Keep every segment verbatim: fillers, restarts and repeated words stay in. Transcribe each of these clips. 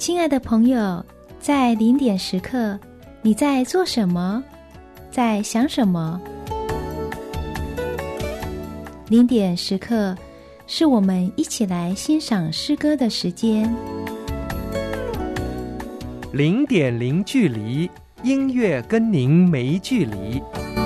亲爱的朋友，在零点时刻，你在做什么？在想什么？零点时刻是我们一起来欣赏诗歌的时间。 零点零距离，音乐跟您没距离。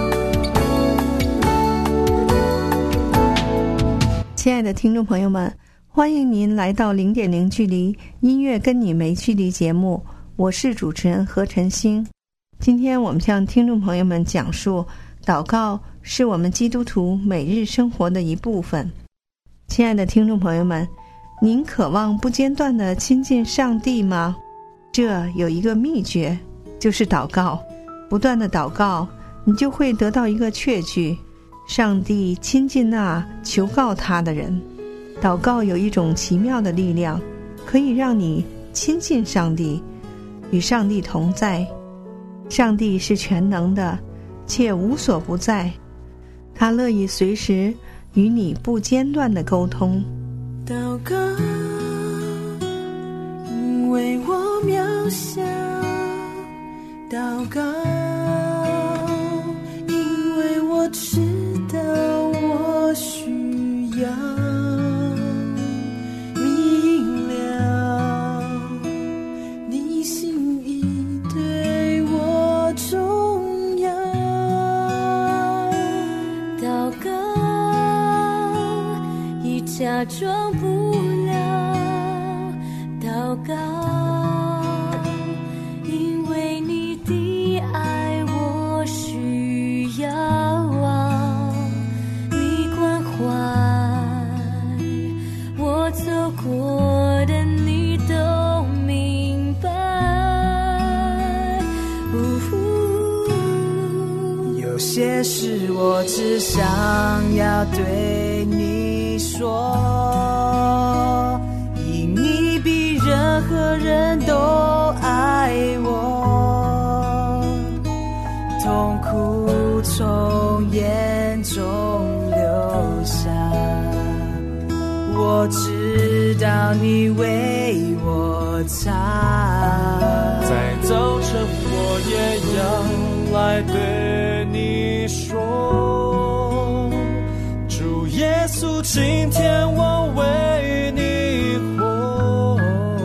亲爱的听众朋友们，欢迎您来到零点零距离音乐跟你没距离节目，我是主持人何晨星。今天我们向听众朋友们讲述，祷告是我们基督徒每日生活的一部分。亲爱的听众朋友们，您渴望不间断地亲近上帝吗？这有一个秘诀，就是祷告。不断的祷告，你就会得到一个确据，上帝亲近那求告他的人。祷告有一种奇妙的力量，可以让你亲近上帝，与上帝同在。上帝是全能的，且无所不在，他乐意随时与你不间断的沟通。 祷告，因为我渺小；祷告，因为我知道我需要明了你心意对我重要。祷告，已假装不了；祷告，因为你的爱我需要啊，你关怀我走过的你都明白。有些事我只想要对你说，因你比任何人都爱我，痛苦从眼中流下，我知道你为我擦。 在早晨我也要来对你说，主耶稣，今天我为你活，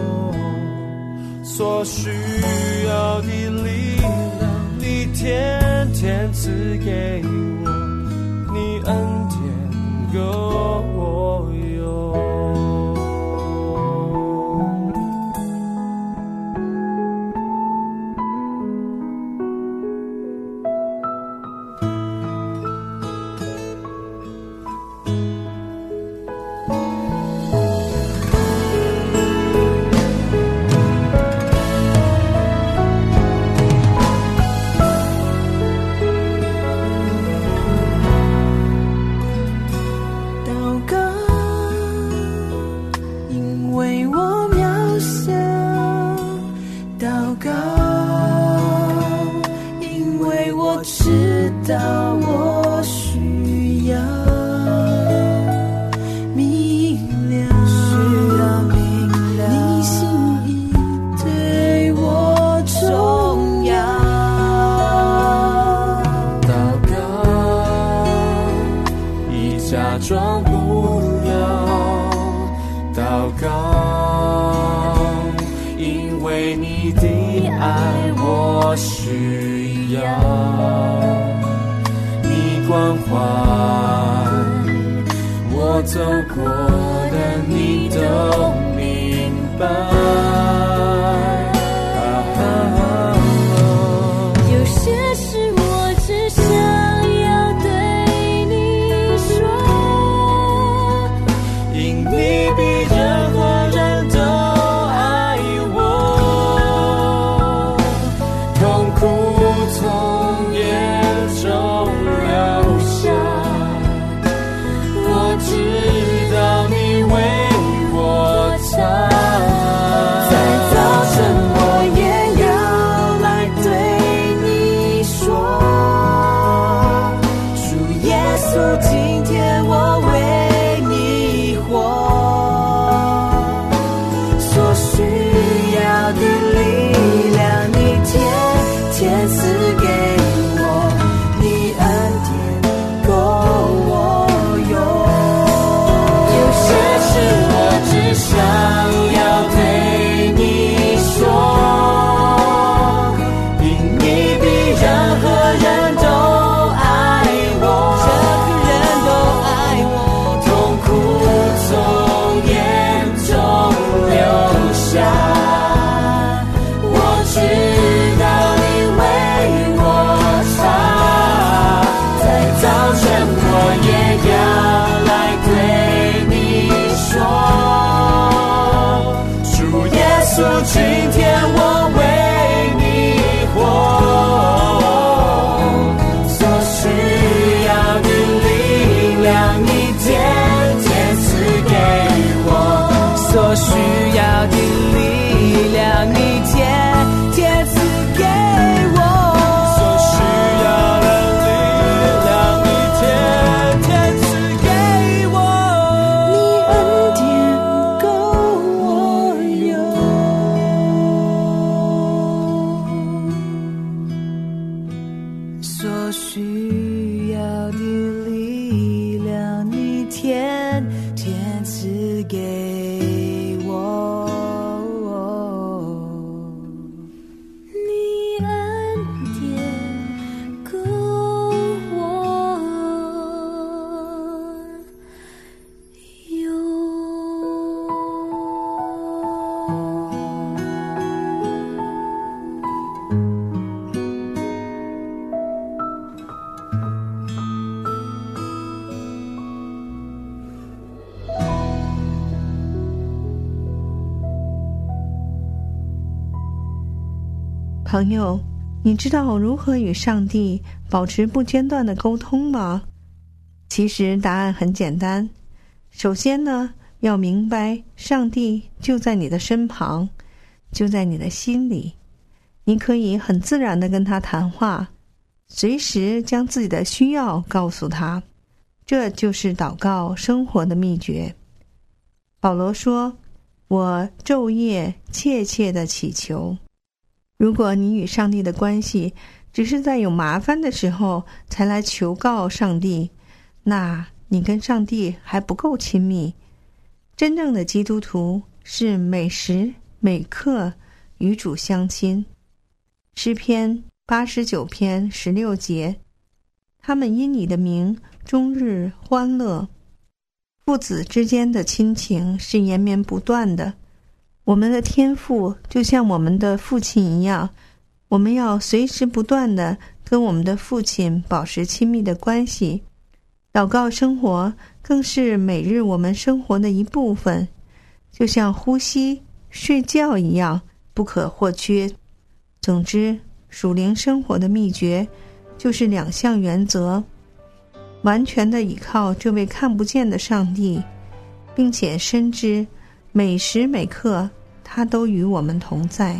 所需要的力量你天天赐给我，你恩典够我用。走过的你都明白。 有些事我只想要对你说， 因你比任何人都爱我，痛苦从眼中流下，我知道你为我擦。 在早赐给我，你恩典够我用。 朋友，你知道如何与上帝保持不间断的沟通吗？其实答案很简单。首先呢，要明白上帝就在你的身旁，就在你的心里，你可以很自然地跟他谈话，随时将自己的需要告诉他，这就是祷告生活的秘诀。保罗说，我昼夜切切地祈求。如果你与上帝的关系只是在有麻烦的时候才来求告上帝，那你跟上帝还不够亲密。真正的基督徒是每时每刻与主相亲。诗篇八十九篇十六节，他们因你的名终日欢乐。父子之间的亲情是延绵不断的。我们的天父就像我们的父亲一样，我们要随时不断地跟我们的父亲保持亲密的关系。祷告生活更是每日我们生活的一部分，就像呼吸、睡觉一样不可或缺。总之，属灵生活的秘诀就是两项原则：完全的倚靠这位看不见的上帝，并且深知每时每刻他都与我们同在。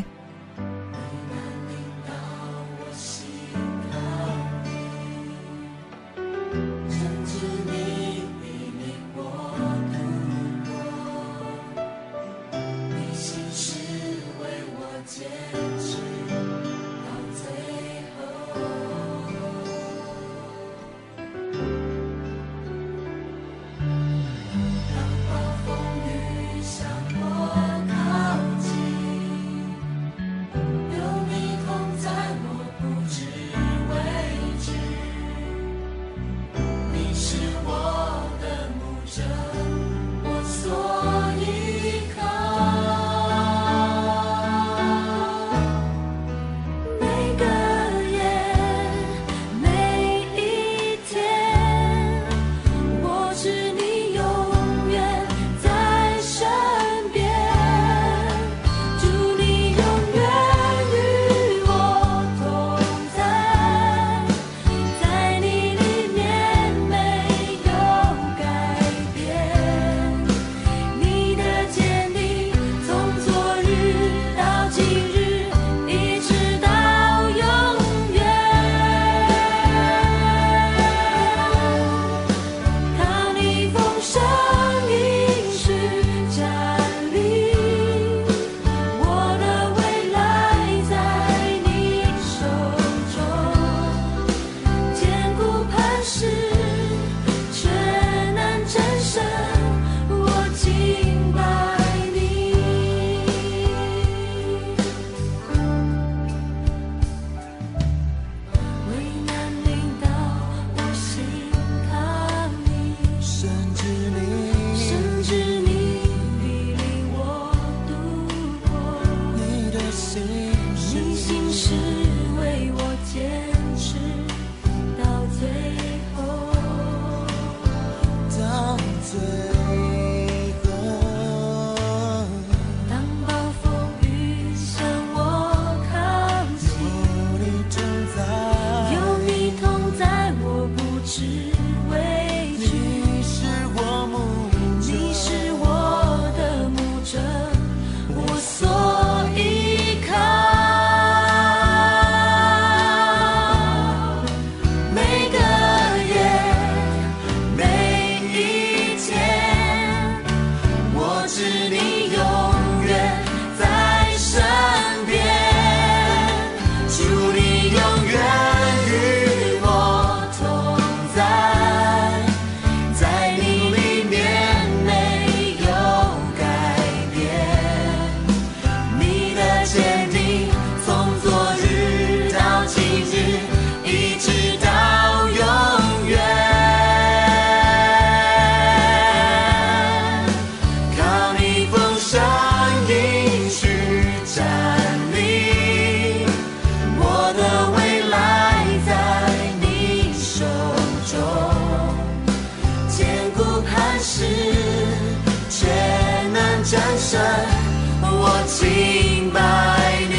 敬拜你。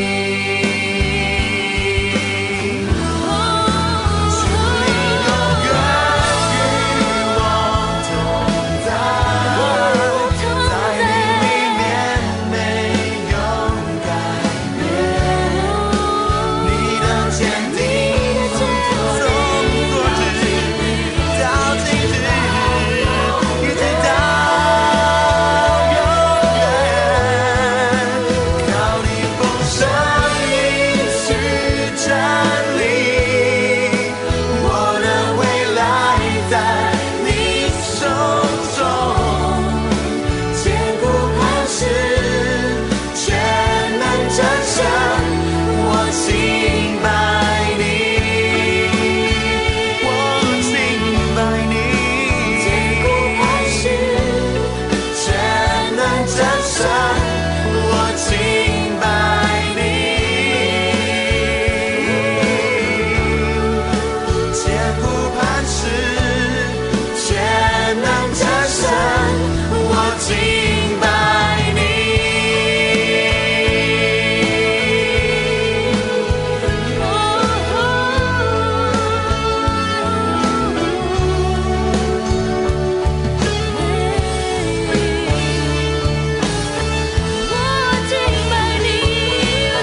主你永远与我同在，在你里面没有改变，你的坚定从昨日到今日，一直到永远，靠你丰盛应许站立，我的未来在你手中，坚固磐石，全能战胜，我敬拜你，我敬拜你，坚固磐石，全能战胜，我敬拜你，坚固磐石，全能战胜，我敬拜你。我敬拜你，我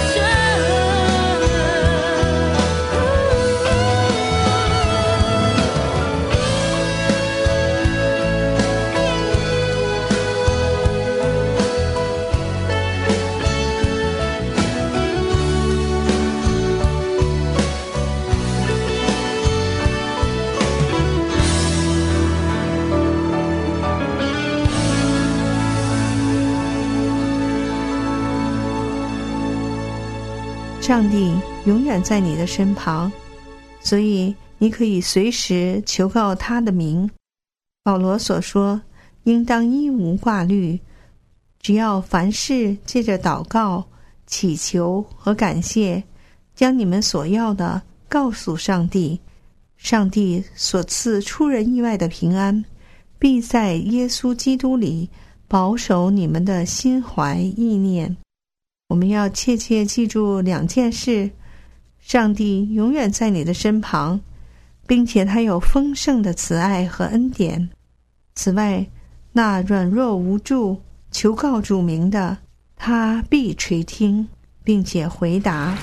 上帝永远在你的身旁，所以你可以随时求告他的名。保罗所说，应当一无挂虑，只要凡事借着祷告、祈求和感谢，将你们所要的告诉上帝。上帝所赐出人意外的平安，必在耶稣基督里保守你们的心怀意念。我们要切切记住两件事：上帝永远在你的身旁，并且他有丰盛的慈爱和恩典。此外，那软弱无助求告主名的，他必垂听并且回答。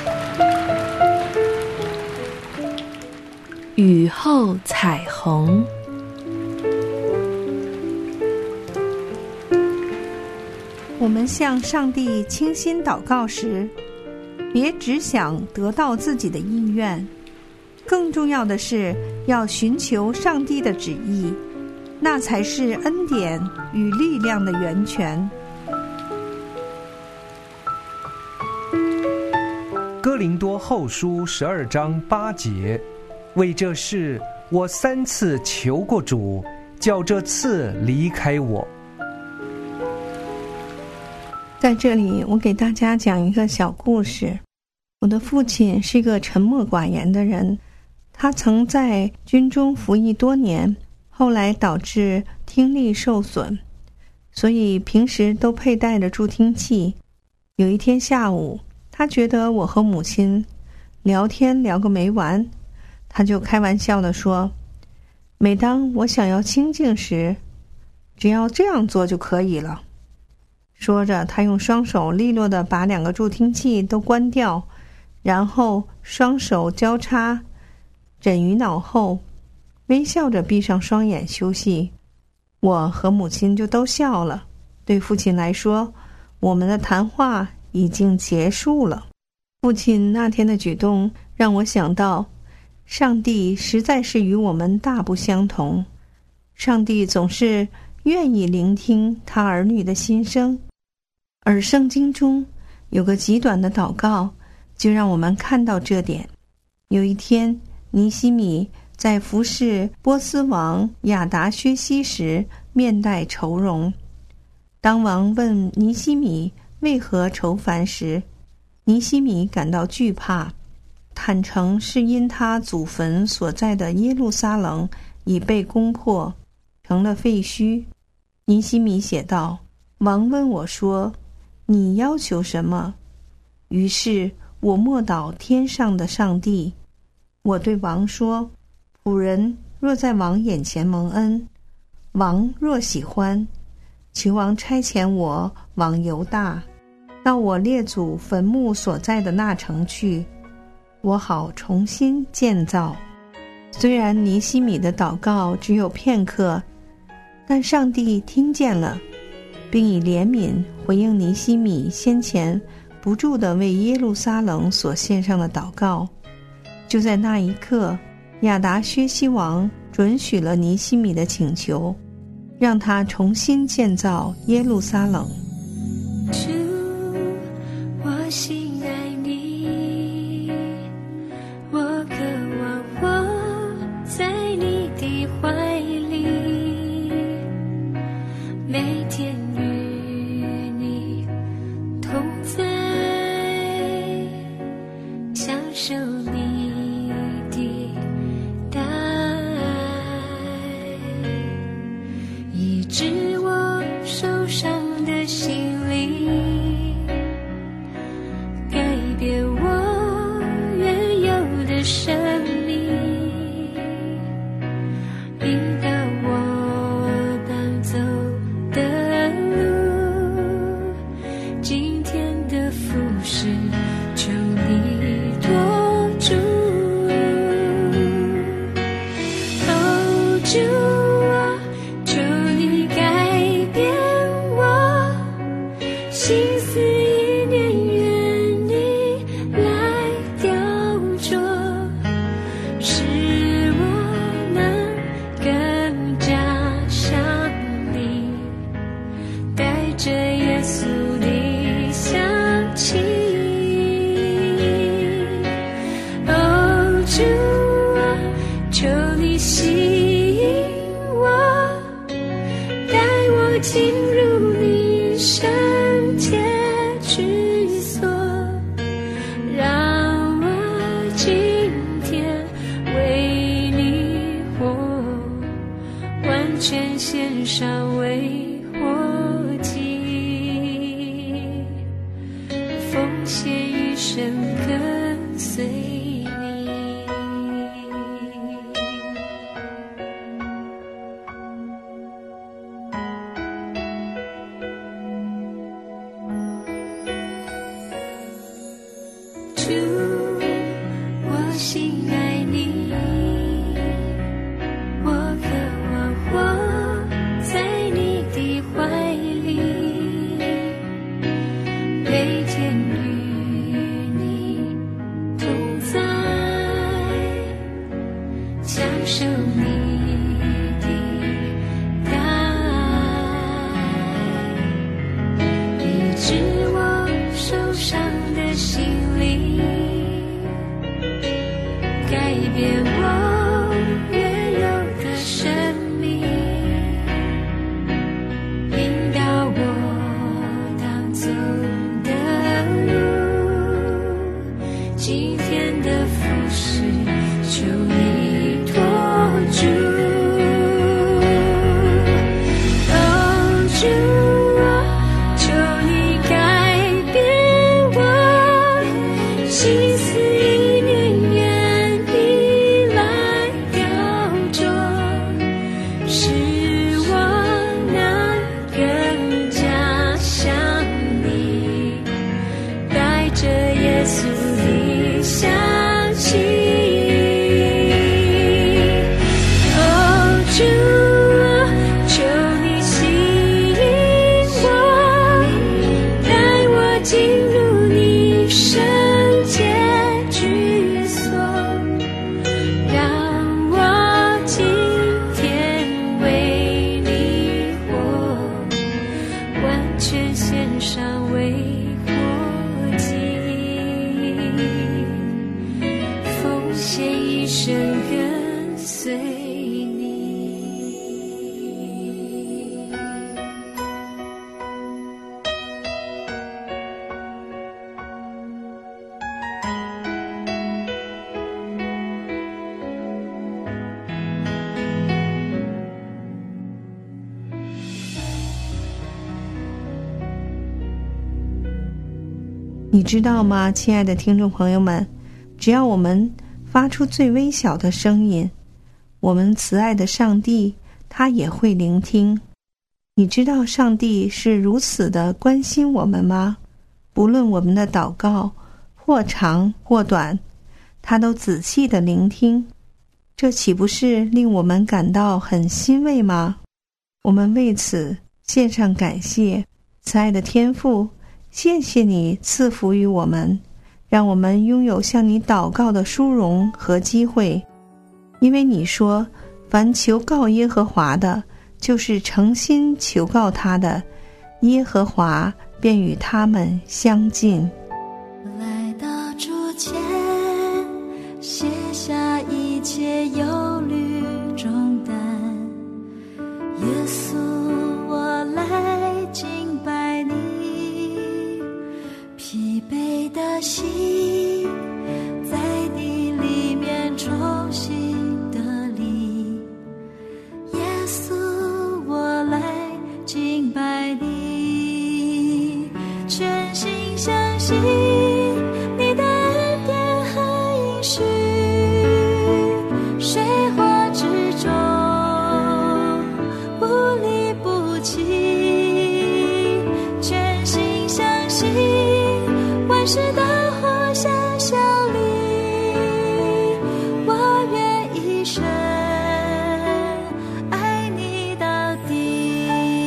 雨后彩虹。 我们向上帝倾心祷告时，别只想得到自己的意愿，更重要的是要寻求上帝的旨意，那才是恩典与力量的源泉。 哥林多后书十二章八节，为这事我三次求过主，叫这次离开我。 在这里，我给大家讲一个小故事。我的父亲是一个沉默寡言的人，他曾在军中服役多年，后来导致听力受损，所以平时都佩戴着助听器。有一天下午，他觉得我和母亲聊天聊个没完，他就开玩笑地说，每当我想要清静时，只要这样做就可以了。说着，他用双手利落地把两个助听器都关掉，然后双手交叉枕于脑后，微笑着闭上双眼休息。我和母亲就都笑了。对父亲来说，我们的谈话已经结束了。父亲那天的举动让我想到，上帝实在是与我们大不相同。上帝总是愿意聆听他儿女的心声，而圣经中有个极短的祷告，就让我们看到这点。有一天，尼西米在服侍波斯王亚达薛西时，面带愁容。当王问尼西米为何愁烦时，尼西米感到惧怕，坦诚是因他祖坟所在的耶路撒冷已被攻破，成了废墟。尼西米写道，王问我说， 你要求什么？”于是我默祷天上的上帝，我对王说：“仆人若在王眼前蒙恩，王若喜欢，求王差遣我往犹大，到我列祖坟墓所在的那城去，我好重新建造。”虽然尼希米的祷告只有片刻，但上帝听见了，并以怜悯回应尼希米先前不住地为耶路撒冷所献上的祷告。就在那一刻，亚达薛西王准许了尼希米的请求，让他重新建造耶路撒冷。 主，我心爱你，我渴望我在你的怀里，每天与你同在，享受你的大爱，医治我受伤的心灵，改变我原有的生命，引导我当走的路，今天的服侍求你托住。哦，主啊，求你改变我心思意念，愿你来雕琢，使我能更加像你，带着耶稣的香气。哦，主啊，求你吸引我，带我进入你圣洁居所，让我今天为你活，完全献上为活祭，奉献一生跟随你。主，我心爱你，我渴望活在你的怀里，每天与你同在，享受你的大爱，医治我受伤的心灵，改变我原有的生命，引导我当走的路，今天的服侍求你托住。哦，主啊，求你改变我心思意念，愿你来雕琢，使我能更加像你，带着耶稣的香气。哦，主啊，求你吸引我，带我进入你圣洁居所，让我今天为你活，完全献上为活祭，奉献一生跟随你。 你知道吗，亲爱的听众朋友们，只要我们发出最微小的声音，我们慈爱的上帝他也会聆听。你知道上帝是如此的关心我们吗？不论我们的祷告或长或短，他都仔细的聆听，这岂不是令我们感到很欣慰吗？我们为此献上感谢。慈爱的天父，谢谢你赐福于我们，让我们拥有向你祷告的殊荣和机会。因为你说，凡求告耶和华的，就是诚心求告他的，耶和华便与他们相近。 来到主前，卸下一切忧虑重担，耶稣，我来敬拜你，疲惫的心在你里面重新得力，耶稣，我来敬拜你，全心相信你的恩典和应许，水火之中不离不弃，全心相信万事都互相效力，我愿一生爱你到底。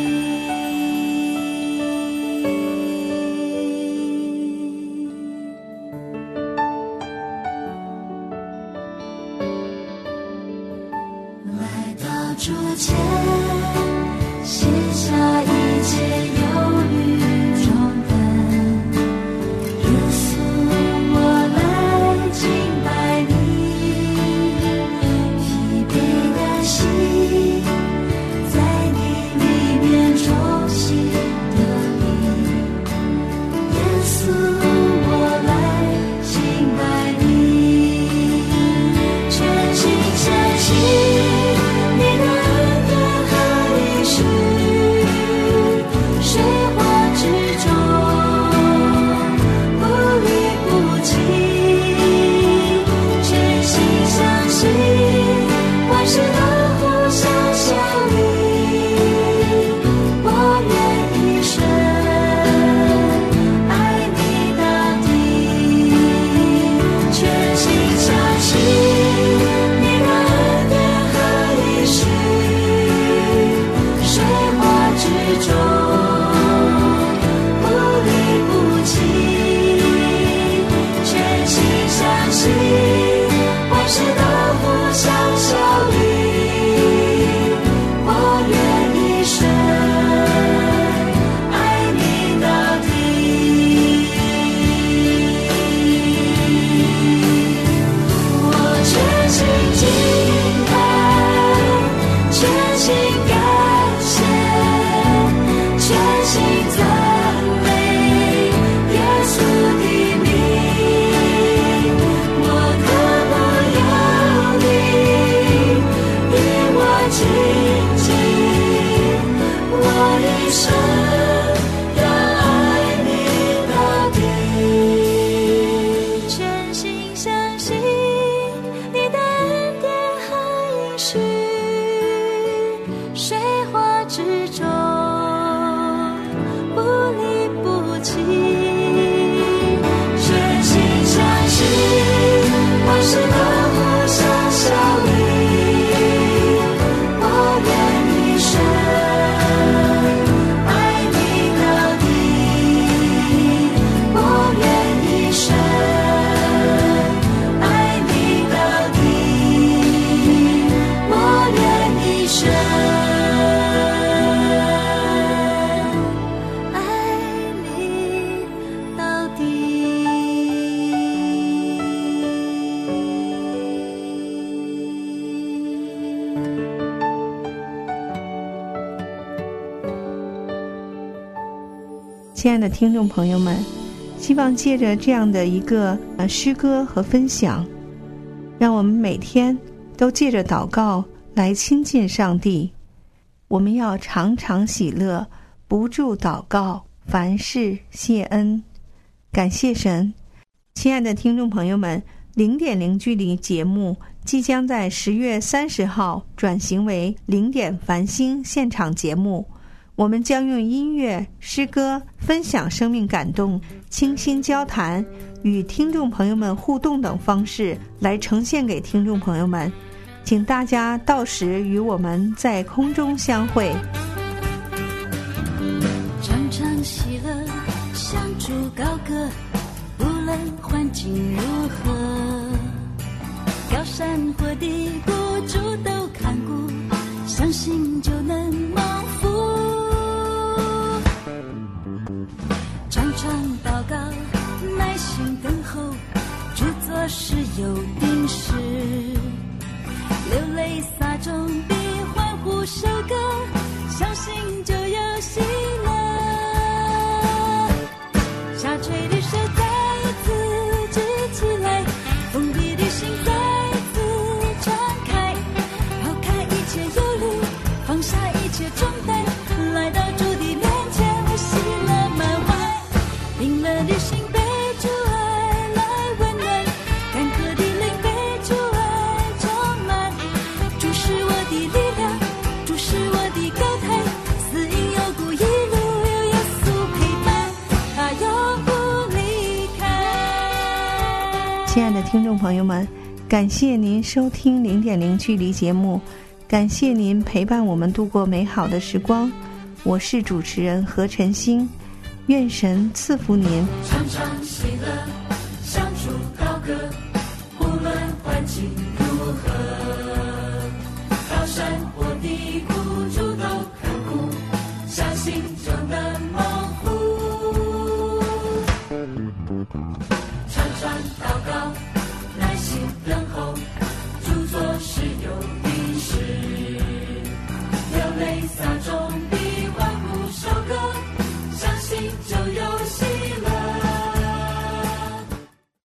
来到主前，卸下一切忧虑重担，耶稣，我来敬拜你，疲惫的心在你里面重新得力，耶稣，我来敬拜你，全心相信你的恩典和应许，水火之中不离不弃，全心相信万事都互相效力，我愿一生爱你到底，全心相信你的恩典和应许，水火之中不离不弃，全心相信万事都互相效力，我愿一生爱你到底，我全心敬拜，全心感谢，全心赞美耶稣的名，我渴慕有你与我亲近，我一生要爱你到底，全心相信你的恩典和应许，水火之中不离不弃，全心相信万事都互相效力，我愿一生爱你到底，我愿一生爱你到底，我愿一生爱你到底。 亲爱的听众朋友们，希望借着这样的一个呃诗歌和分享，让我们每天都借着祷告来亲近上帝。我们要常常喜乐，不住祷告，凡事谢恩。 感谢神。亲爱的听众朋友们，零点零距离节目即将在十月三十号转型为零点繁星现场节目，我们将用音乐、诗歌、分享生命感动、倾心交谈、与听众朋友们互动等方式来呈现给听众朋友们，请大家到时与我们在空中相会。 常常喜乐，向主高歌，无论环境如何，高山或低谷主都看顾，相信就能蒙福。常常祷告，耐心等候，主做事有定时，流泪撒种比欢呼收割，相信就有喜乐。下垂的手再一次举起来，封闭的心再一次敞开，抛开一切忧虑，放下一切重担，来到主的面前，我喜乐满怀。冰冷的心被主爱来温暖，干涸的灵被主爱充满。主是我的力量，主是我的高台，死荫幽谷一路有耶稣陪伴，他永不离开。 亲爱的听众朋友们，感谢您收听零点零距离节目，感谢您陪伴我们度过美好的时光。我是主持人何晨星，愿神赐福您。 常常喜乐，向主高歌，无论环境如何，高山或低谷主都看顾，相信就能蒙福。常常祷告，耐心等候，主做事有